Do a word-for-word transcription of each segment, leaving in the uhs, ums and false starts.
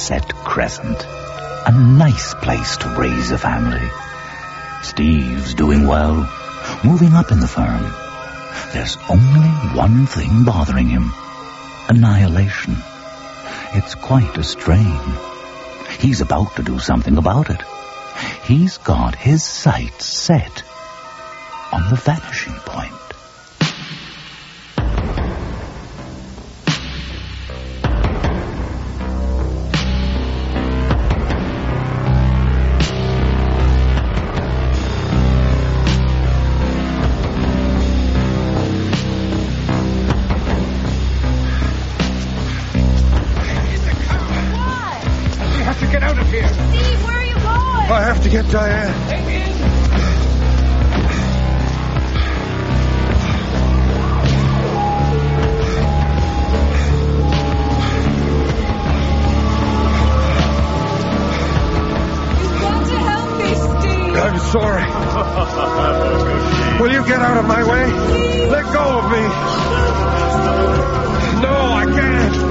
Sunset Crescent. A nice place to raise a family. Steve's doing well, moving up in the firm. There's only one thing bothering him. Annihilation. It's quite a strain. He's about to do something about it. He's got his sights set on the vanishing point. To get Diane. You've got to help me, Steve. I'm sorry. Will you get out of my way? Steve. Let go of me. No, I can't.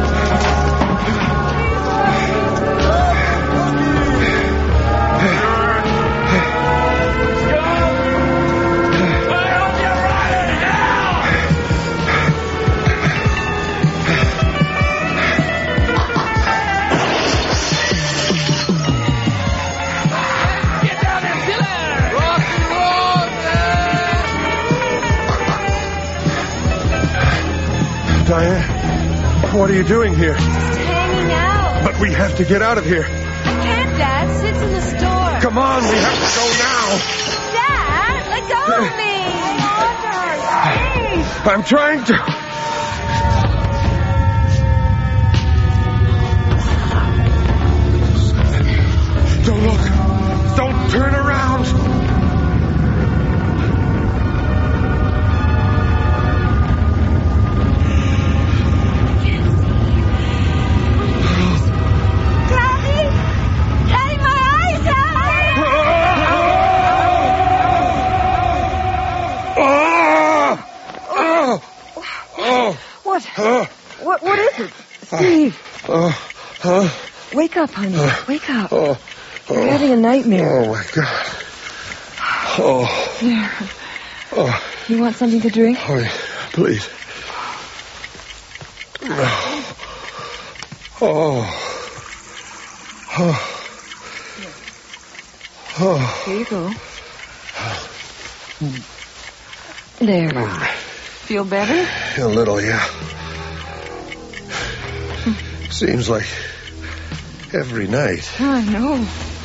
Diane, what are you doing here? Just hanging out. But we have to get out of here. I can't, Dad. Sid's in the store. Come on, we have to go now. Dad, let go of me. Please. I'm trying to... Don't look. Don't turn around. What? What? What is it? Steve. Uh, uh, Wake up, honey. Uh, Wake up. uh, You're uh, having a nightmare. Oh, my God. Oh. Here. Oh. You want something to drink? Oh, please. Oh. Oh. Oh. Oh. Here you go. There. Feel better? A little, yeah. Seems like every night. Oh, I know.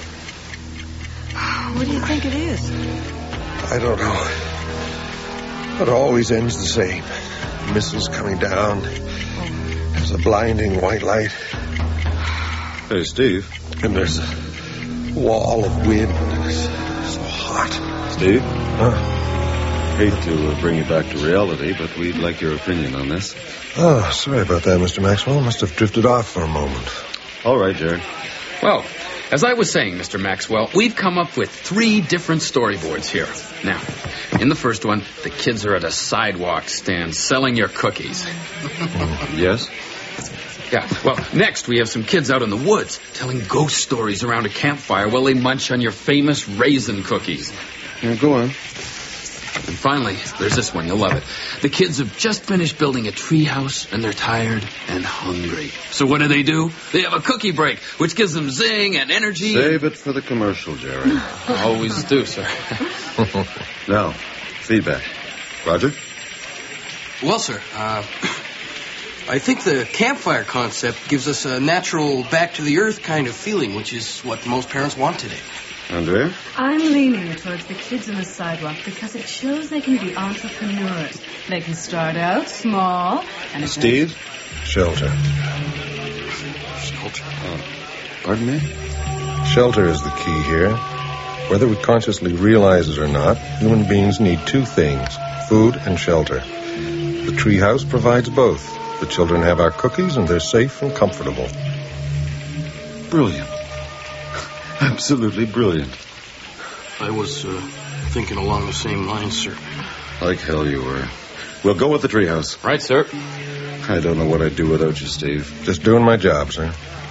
What do you think it is? I don't know. It always ends the same. Missiles coming down. There's a blinding white light. Hey, Steve. And there's a wall of wind. It's so hot. Steve? Huh? Hate to uh, bring you back to reality, but we'd like your opinion on this. Oh, sorry about that, Mister Maxwell. Must have drifted off for a moment. All right, Jared. Well, as I was saying, Mister Maxwell, we've come up with three different storyboards here. Now, in the first one, the kids are at a sidewalk stand selling your cookies. Yes? Yeah, well, next we have some kids out in the woods telling ghost stories around a campfire while they munch on your famous raisin cookies. Yeah, go on. And finally, there's this one. You'll love it. The kids have just finished building a tree house, and they're tired and hungry. So what do they do? They have a cookie break, which gives them zing and energy. Save it for the commercial, Jerry. Always do, sir. Now, feedback. Roger? Well, sir, uh, I think the campfire concept gives us a natural back-to-the-earth kind of feeling, which is what most parents want today. Andrea? I'm leaning towards the kids on the sidewalk because it shows they can be entrepreneurs. They can start out small and... Steve? Shelter. Shelter? Oh, pardon me? Shelter is the key here. Whether we consciously realize it or not, human beings need two things, food and shelter. The treehouse provides both. The children have our cookies and they're safe and comfortable. Brilliant. Absolutely brilliant. I was uh, thinking along the same lines, sir. Like hell you were. We'll go with the treehouse. Right, sir. I don't know what I'd do without you, Steve. Just doing my job, sir.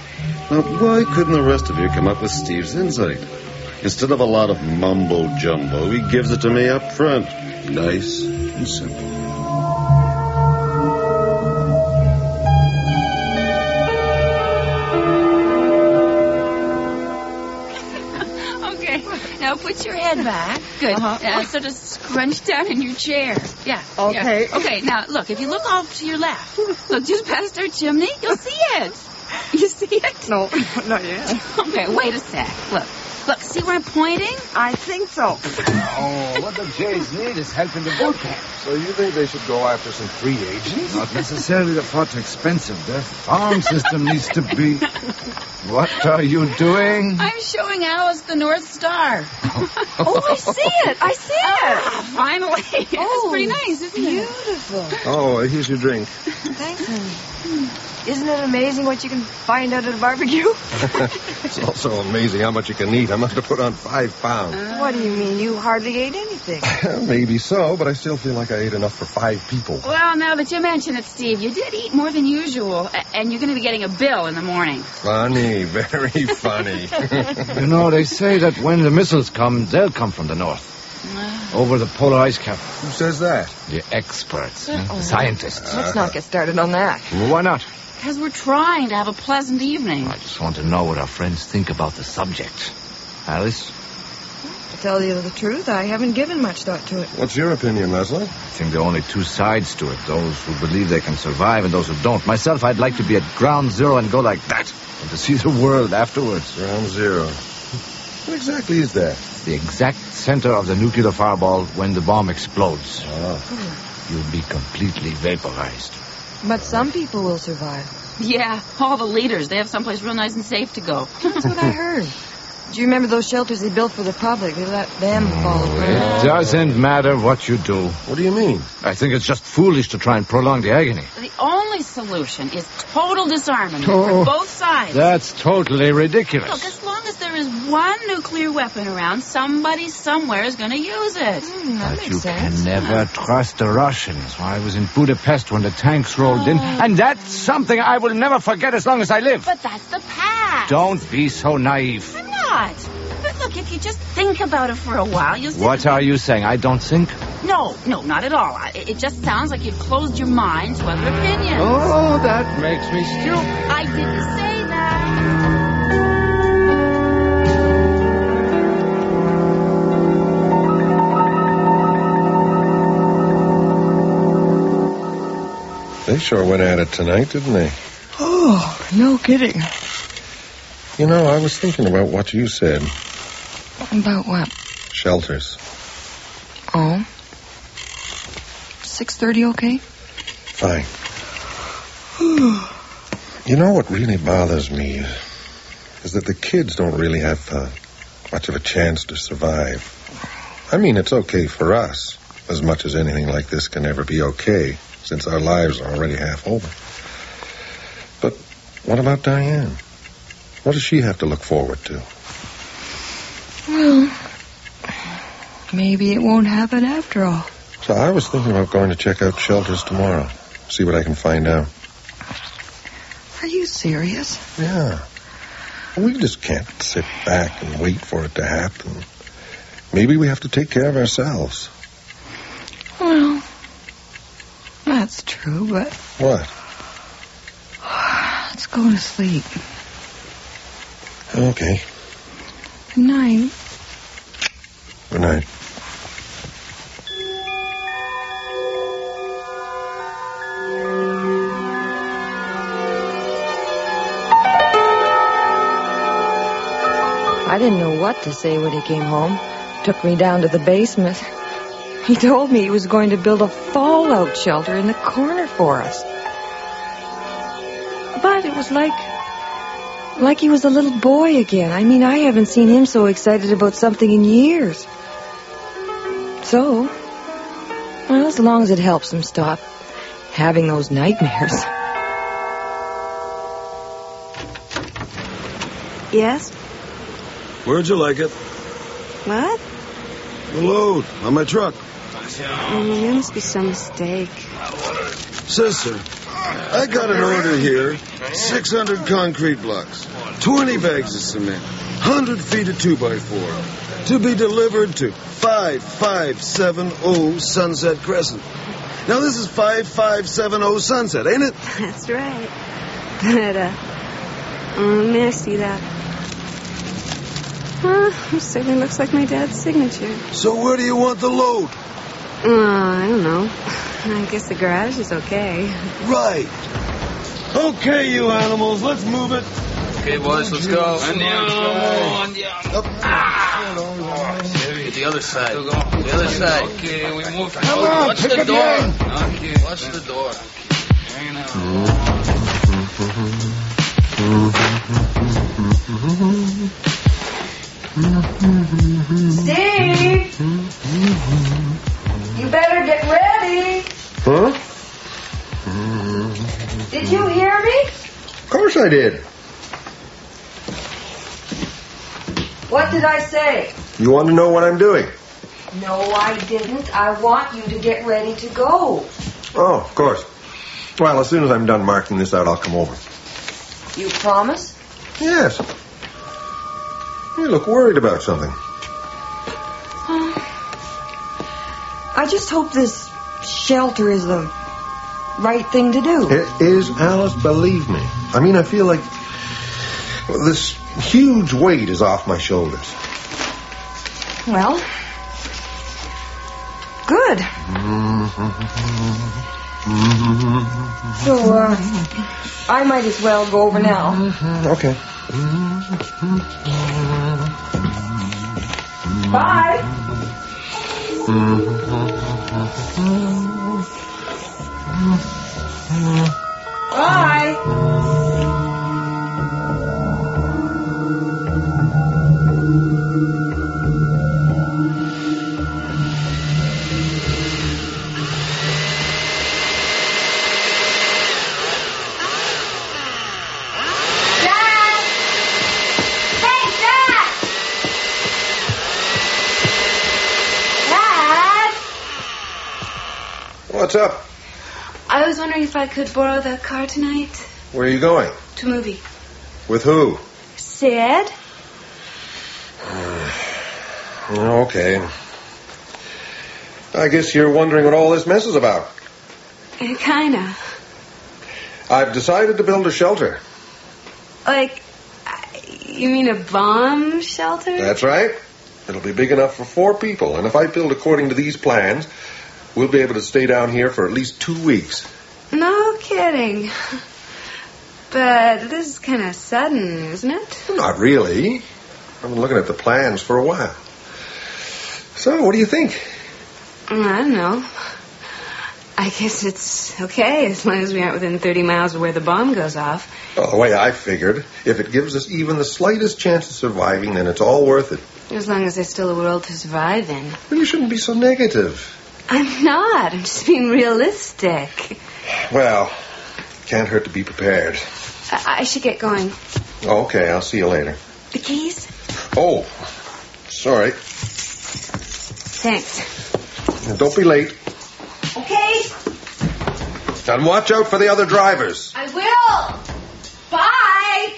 Now, why couldn't the rest of you come up with Steve's insight? Instead of a lot of mumbo-jumbo, he gives it to me up front. Nice and simple. Now put your head back. Good. Uh-huh. Uh, sort of scrunch down in your chair. Yeah. Okay. Yeah. Okay, now look, if you look off to your left, look just past our chimney, you'll see it. You see it? No, not yet. Okay, wait a sec. Look. Look, see where I'm pointing? I think so. Oh, what the Jays need is help in the bullpen. So you think they should go after some free agents? Not necessarily the pot expensive. Their farm system needs to be... What are you doing? I'm showing Alice the North Star. Oh, I see it. I see it. Ah, finally. It's Oh, pretty nice, isn't beautiful. it? Oh, here's your drink. Thanks, honey. Isn't it amazing what you can find out at a barbecue? It's also amazing how much you can eat. I must have put on five pounds. What do you mean? You hardly ate anything. Maybe so, but I still feel like I ate enough for five people. Well, now that you mention it, Steve, you did eat more than usual, a- and you're going to be getting a bill in the morning. Funny, very funny. You know, they say that when the missiles come, they'll come from the north. Over the polar ice cap. Who says that? The experts, huh? the scientists. Let's not get started on that. Well, why not? Because we're trying to have a pleasant evening. I just want to know what our friends think about the subject. Alice? To tell you the truth, I haven't given much thought to it. What's your opinion, Leslie? I think there are only two sides to it. Those who believe they can survive and those who don't. Myself, I'd like to be at ground zero and go like that. And to see the world afterwards. Ground zero. What exactly is that? The exact center of the nuclear fireball when the bomb explodes. Oh. You'll be completely vaporized. But some people will survive. Yeah, all the leaders. They have someplace real nice and safe to go. That's what I heard. Do you remember those shelters they built for the public? They let them fall apart. It doesn't matter what you do. What do you mean? I think it's just foolish to try and prolong the agony. The only solution is total disarmament Oh. for both sides. That's totally ridiculous. Look, as long as there is one nuclear weapon around, somebody somewhere is going to use it. Hmm, that But makes you sense. can never trust the Russians. I was in Budapest when the tanks rolled in, and that's something I will never forget as long as I live. But that's the past. Don't be so naive. I'm not. But look, if you just think about it for a while, you'll see... What are you saying? I don't think? No, no, not at all. I- It just sounds like you've closed your mind to other opinions. Oh, that makes me stupid. I didn't say that. They sure went at it tonight, didn't they? Oh, no kidding. You know, I was thinking about what you said. About what? Shelters. Oh. six thirty okay? Fine. You know what really bothers me is, is that the kids don't really have uh, much of a chance to survive. I mean, it's okay for us, as much as anything like this can ever be okay, since our lives are already half over. But what about Diane? What does she have to look forward to? Well, maybe it won't happen after all. So I was thinking about going to check out shelters tomorrow, see what I can find out. Are you serious? Yeah. We just can't sit back and wait for it to happen. Maybe we have to take care of ourselves. Well, that's true, but What? let's go to sleep. Okay. Good night. Good night. I didn't know what to say when he came home. Took me down to the basement. He told me he was going to build a fallout shelter in the corner for us. But it was like... like he was a little boy again. I mean, I haven't seen him so excited about something in years. So, well, as long as it helps him stop having those nightmares. Yes? Where'd you like it? What? The load on my truck. Mm, there must be some mistake. Sister, I got an order here. six hundred concrete blocks. twenty bags of cement, one hundred feet of two by four, to be delivered to five five seven zero Sunset Crescent. Now, this is five five seven zero Sunset, ain't it? That's right. But, uh, oh, may I see that? Well, it certainly looks like my dad's signature. So where do you want the load? Uh, I don't know. I guess the garage is okay. Right. Okay, you animals, let's move it. Okay, boys, let's go. Andiamo, andiamo. Ah! Get the other side. The other side. Okay, we move. Come on, watch pick the up door. your end. Okay, watch the door. Hanging out. Steve! You better get ready. Huh? Did you hear me? Of course I did. What did I say? You want to know what I'm doing? No, I didn't. I want you to get ready to go. Oh, of course. Well, as soon as I'm done marking this out, I'll come over. You promise? Yes. You look worried about something. I just hope this shelter is the right thing to do. It is, Alice, believe me. I mean, I feel like well, this huge weight is off my shoulders. Well, good. So, uh, I might as well go over now. Okay. Bye. Bye. What's up? I was wondering if I could borrow the car tonight. Where are you going? To a movie. With who? Sid? Okay. I guess you're wondering what all this mess is about. Uh, kinda. I've decided to build a shelter. Like, you mean a bomb shelter? That's right. It'll be big enough for four people, and if I build according to these plans, we'll be able to stay down here for at least two weeks. No kidding. But this is kind of sudden, isn't it? Not really. I've been looking at the plans for a while. So, what do you think? I don't know. I guess it's okay as long as we aren't within thirty miles of where the bomb goes off. Well, the way I figured, if it gives us even the slightest chance of surviving, then it's all worth it. As long as there's still a world to survive in. Well, you shouldn't be so negative. I'm not. I'm just being realistic. Well, can't hurt to be prepared. I, I should get going. Okay, I'll see you later. The keys? Oh, sorry. Thanks. And don't be late. Okay. And watch out for the other drivers. I will. Bye.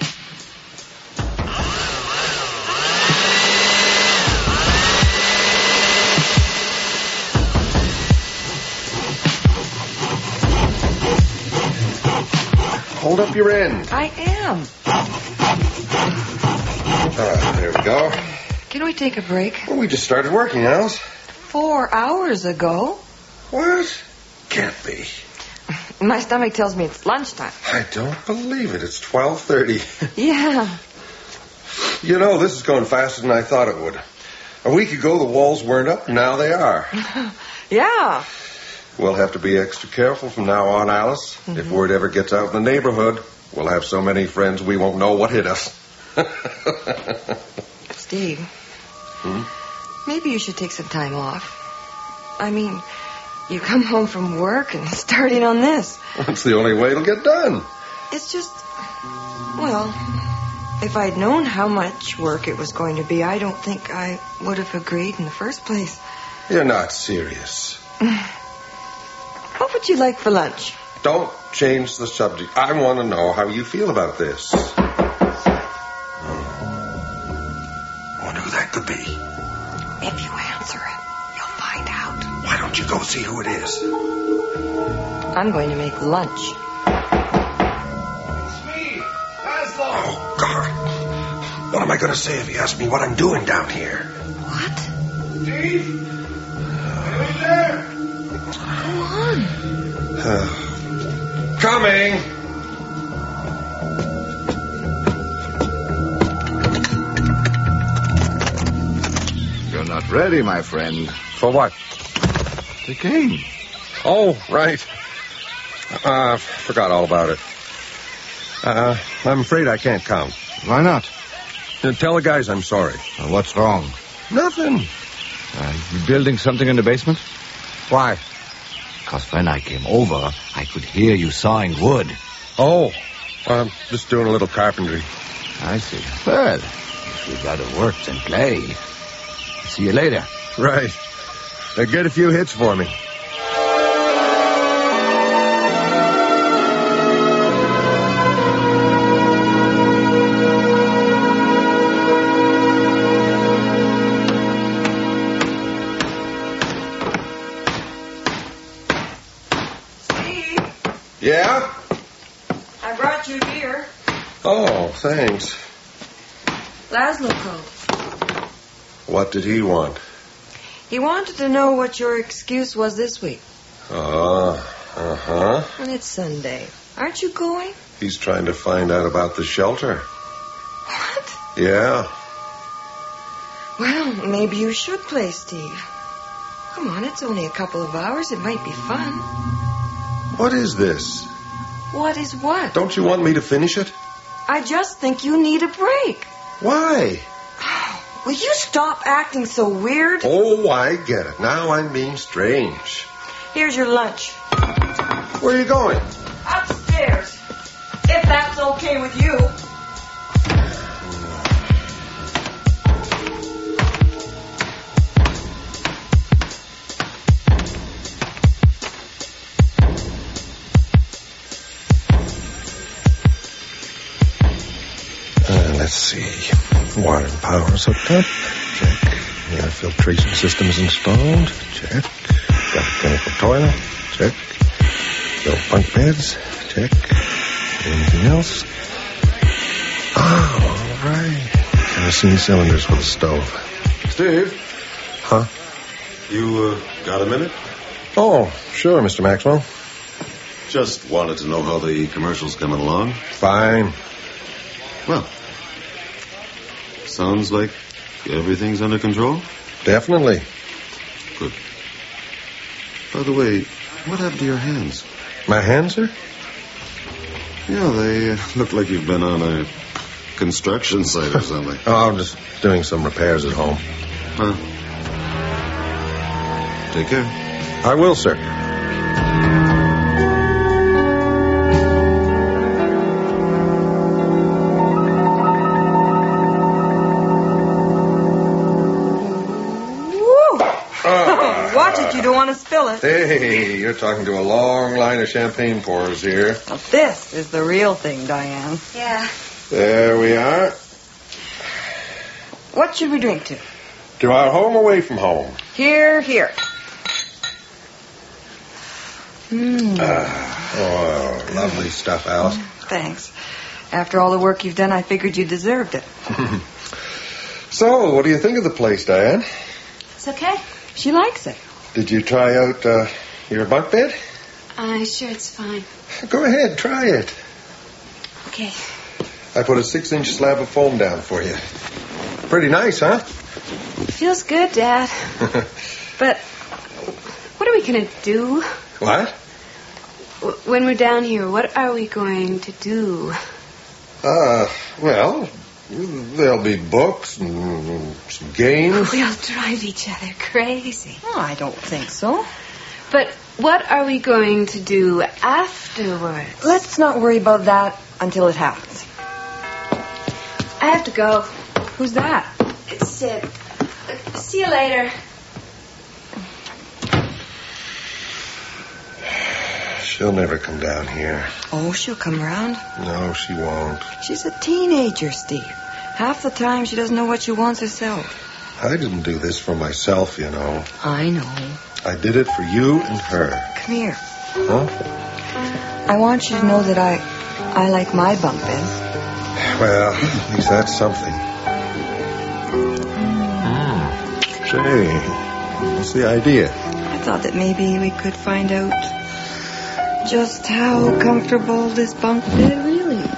Hold up your end. I am. All right, there we go. Can we take a break? Well, we just started working, Alice. Four hours ago. What? Can't be. My stomach tells me it's lunchtime. I don't believe it. It's twelve thirty. Yeah. You know, this is going faster than I thought it would. A week ago, the walls weren't up. Now they are. Yeah. We'll have to be extra careful from now on, Alice. Mm-hmm. If word ever gets out in the neighborhood, we'll have so many friends we won't know what hit us. Steve. Hmm? Maybe you should take some time off. I mean, you come home from work and starting on this. It's the only way it'll get done. It's just, well, if I'd known how much work it was going to be, I don't think I would have agreed in the first place. You're not serious. What would you like for lunch? Don't change the subject. I want to know how you feel about this. that could be? If you answer it, you'll find out. Why don't you go see who it is? I'm going to make lunch. Oh, God. What am I going to say if he asks me what I'm doing down here? What? Steve? Are you there? Go on. Uh, coming. You're not ready, my friend. For what? The game. Oh, right. Uh, forgot all about it. Uh, I'm afraid I can't come. Why not? Uh, tell the guys I'm sorry. Uh, what's wrong? Nothing. Uh, you building something in the basement? Why? Because when I came over, I could hear you sawing wood. Oh, I'm just doing a little carpentry. I see. Well, if you gotta work, then play. See you later. Right. Now get a few hits for me. Yeah? I brought you here. Oh, thanks. Laszlo called. What did he want? He wanted to know what your excuse was this week. Uh, uh-huh. And it's Sunday. Aren't you going? He's trying to find out about the shelter. What? Yeah. Well, maybe you should play, Steve. Come on, it's only a couple of hours. It might be fun. What is this? What is what? Don't you want me to finish it? I just think you need a break. Why? Will you stop acting so weird? Oh, I get it. Now I'm being strange. Here's your lunch. Where are you going? Upstairs. If that's okay with you. Uh, let's see. Water and power is hooked up. Check. Air filtration system is installed. Check. Got a chemical toilet. Check. No bunk beds. Check. Anything else? Oh, all right. Kerosene cylinders for the stove. Steve? Huh? You, uh, got a minute? Oh, sure, Mister Maxwell. Just wanted to know how the commercial's coming along. Fine. Well, sounds like everything's under control. Definitely. Good. By the way, what happened to your hands? My hands, sir? Yeah, they uh, look like you've been on a construction site or something. Oh, I'm just doing some repairs at home. Huh. Take care. I will, sir. Watch it, you don't want to spill it. Hey, you're talking to a long line of champagne pourers here. Now, this is the real thing, Diane. Yeah. There we are. What should we drink to? To our home, away from home. Here, here. Mm. Uh, oh, lovely stuff, Alice. Thanks. After all the work you've done, I figured you deserved it. So, what do you think of the place, Diane? It's okay. She likes it. Did you try out uh, your bunk bed? I'm sure it's fine. Go ahead, try it. Okay. I put a six-inch slab of foam down for you. Pretty nice, huh? Feels good, Dad. But what are we going to do? What? W- When we're down here, what are we going to do? Uh, well, there'll be books and some games. We'll drive each other crazy. Oh, I don't think so. But what are we going to do afterwards? Let's not worry about that until it happens. I have to go. Who's that? It's Sid. See you later. She'll never come down here. Oh, she'll come around. No, she won't. She's a teenager, Steve. Half the time she doesn't know what she wants herself. I didn't do this for myself, you know. I know. I did it for you and her. Come here. Huh? I want you to know that I, I like my bunk bed. Well, at least that's something. Mm. Say, what's the idea? I thought that maybe we could find out just how comfortable this bunk bed really is.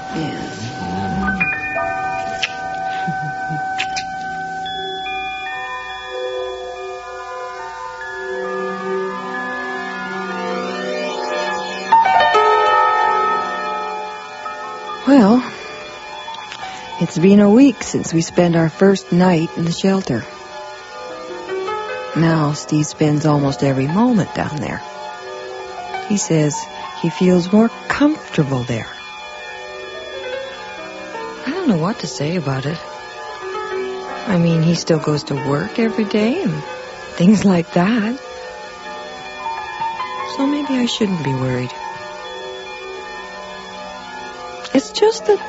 Well, it's been a week since we spent our first night in the shelter. Now Steve spends almost every moment down there. He says he feels more comfortable there. I don't know what to say about it. I mean, he still goes to work every day and things like that. So maybe I shouldn't be worried. It's just that...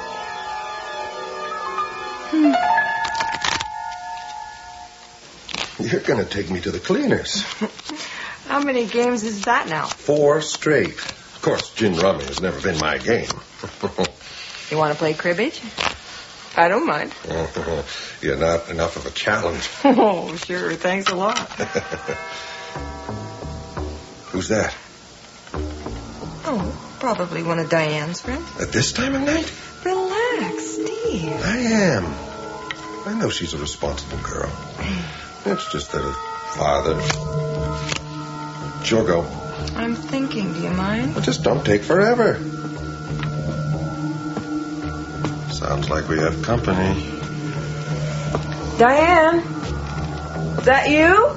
Hmm. You're going to take me to the cleaners. How many games is that now? Four straight. Of course, gin rummy has never been my game. You want to play cribbage? I don't mind. You're not enough of a challenge. Oh, sure. Thanks a lot. Who's that? Oh, probably one of Diane's friends. At this time of night? Relax, Steve. I am. I know she's a responsible girl. It's just that her father... Sure go. I'm thinking, do you mind? Well, just don't take forever. Sounds like we have company. Diane? Is that you?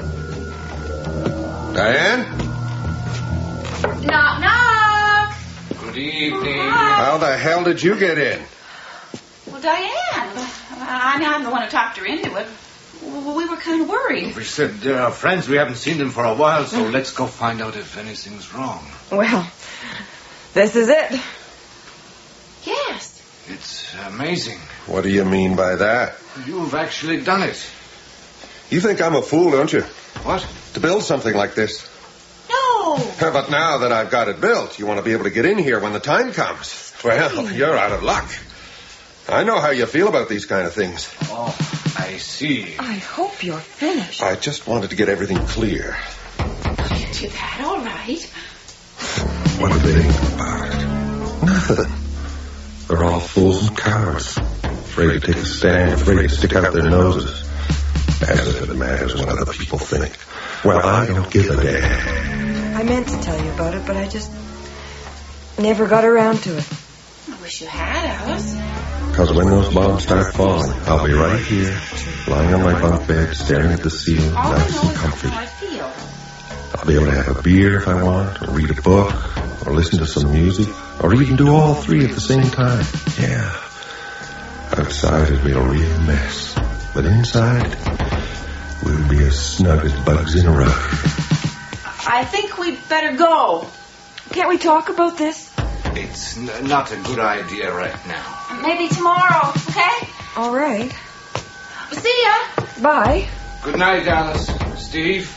Diane? Knock, knock. Good evening. How the hell did you get in? Well, Diane. I mean, I'm the one who talked her into it. We were kind of worried. We said they're our friends. We haven't seen them for a while, so let's go find out if anything's wrong. Well, this is it. Yes. It's amazing. What do you mean by that? You've actually done it. You think I'm a fool, don't you? What? To build something like this. No. But now that I've got it built, you want to be able to get in here when the time comes. Well, you're out of luck. I know how you feel about these kind of things. Oh, I see. I hope you're finished. I just wanted to get everything clear. You did that, all right. What do they think about it? Nothing. They're all fools and cowards. Afraid to take a stand, afraid to stick out their noses. As if it matters what other people think. Well, I don't give a damn. I meant to tell you about it, but I just never got around to it. I wish you had, Alice. Because when those bombs start falling, I'll be right here, lying on my bunk bed, staring at the ceiling, All I nice know and is comfy. how I feel. I'll be able to have a beer if I want, or read a book, or listen to some music, or even do all three at the same time. Yeah. Outside it'll be a real mess, but inside we'll be as snug as bugs in a rug. I think we'd better go. Can't we talk about this? It's n- not a good idea right now. Maybe tomorrow, okay? All right. See ya. Bye. Good night, Alice. Steve?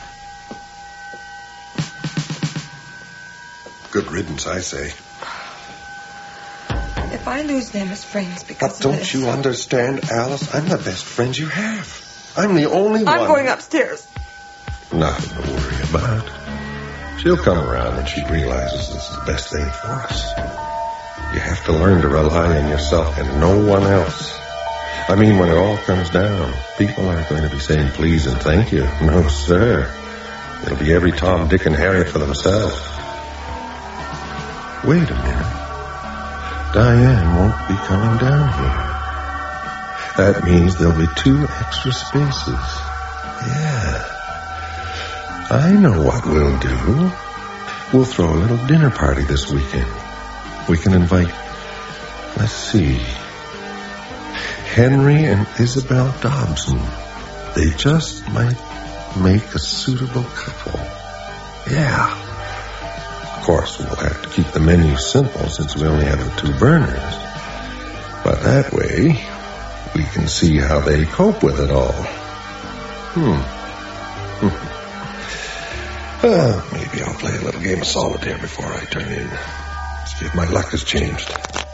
Good riddance, I say. If I lose them as friends because But of don't this... you understand, Alice? I'm the best friend you have. I'm the only one... I'm going upstairs. Nothing to worry about. She'll come around when she realizes this is the best thing for us. You have to learn to rely on yourself and no one else. I mean, when it all comes down, people aren't going to be saying please and thank you. No, sir. It'll be every Tom, Dick, and Harry for themselves. Wait a minute. Diane won't be coming down here. That means there'll be two extra spaces. Yeah. I know what we'll do. We'll throw a little dinner party this weekend. We can invite, let's see, Henry and Isabel Dobson. They just might make a suitable couple. Yeah. Of course, we'll have to keep the menu simple since we only have the two burners. But that way, we can see how they cope with it all. Hmm. Uh, maybe I'll play a little game of solitaire before I turn in. See if my luck has changed.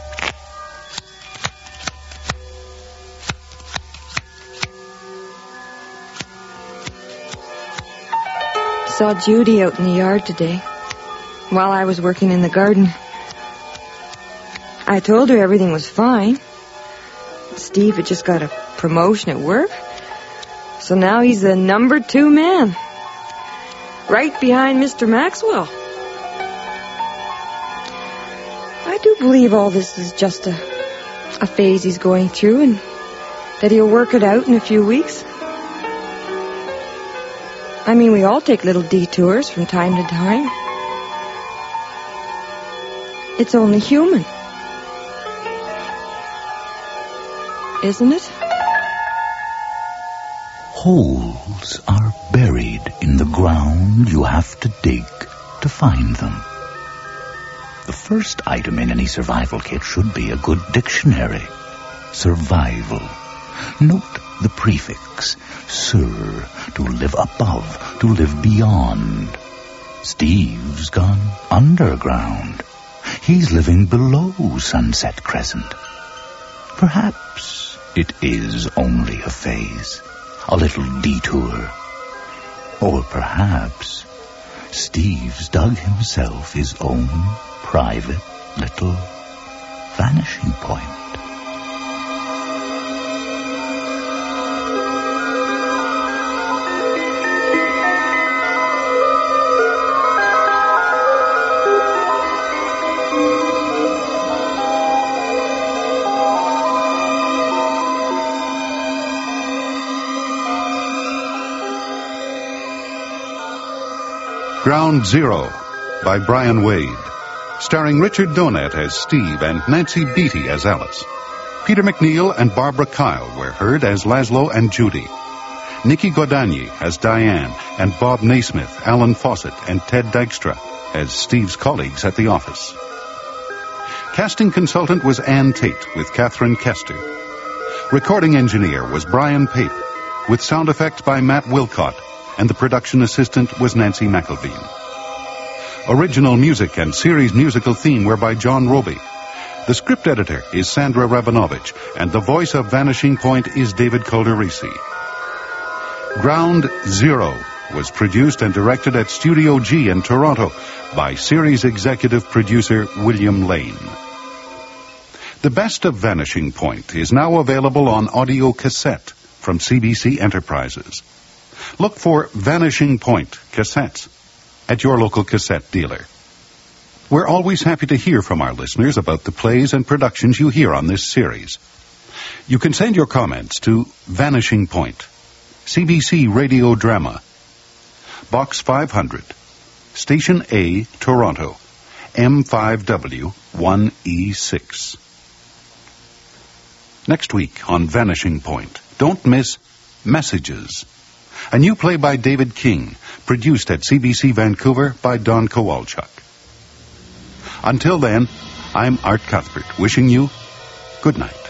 Saw Judy out in the yard today while I was working in the garden. I told her everything was fine. Steve had just got a promotion at work, so now he's the number two man, right behind Mister Maxwell. I do believe all this is just a, a phase he's going through, and that he'll work it out in a few weeks. I mean, we all take little detours from time to time. It's only human, isn't it? Holes are buried in the ground. You have to dig to find them. The first item in any survival kit should be a good dictionary. Survival. Note the prefix, sur, to live above, to live beyond. Steve's gone underground. He's living below Sunset Crescent. Perhaps it is only a phase, a little detour. Or perhaps Steve's dug himself his own private little vanishing point. Ground Zero by Brian Wade, starring Richard Donat as Steve and Nancy Beatty as Alice. Peter McNeil and Barbara Kyle were heard as Laszlo and Judy. Nikki Godani as Diane, and Bob Naismith, Alan Fawcett, and Ted Dykstra as Steve's colleagues at the office. Casting consultant was Ann Tate with Catherine Kester. Recording engineer was Brian Pape, with sound effects by Matt Wilcott, and the production assistant was Nancy McElveen. Original music and series musical theme were by John Roby. The script editor is Sandra Rabinovich, and the voice of Vanishing Point is David Calderisi. Ground Zero was produced and directed at Studio G in Toronto by series executive producer William Lane. The best of Vanishing Point is now available on audio cassette from C B C Enterprises. Look for Vanishing Point cassettes at your local cassette dealer. We're always happy to hear from our listeners about the plays and productions you hear on this series. You can send your comments to Vanishing Point, C B C Radio Drama, Box five hundred, Station A, Toronto, M five W one E six. Next week on Vanishing Point, don't miss Messages, a new play by David King, produced at C B C Vancouver by Don Kowalchuk. Until then, I'm Art Cuthbert, wishing you good night.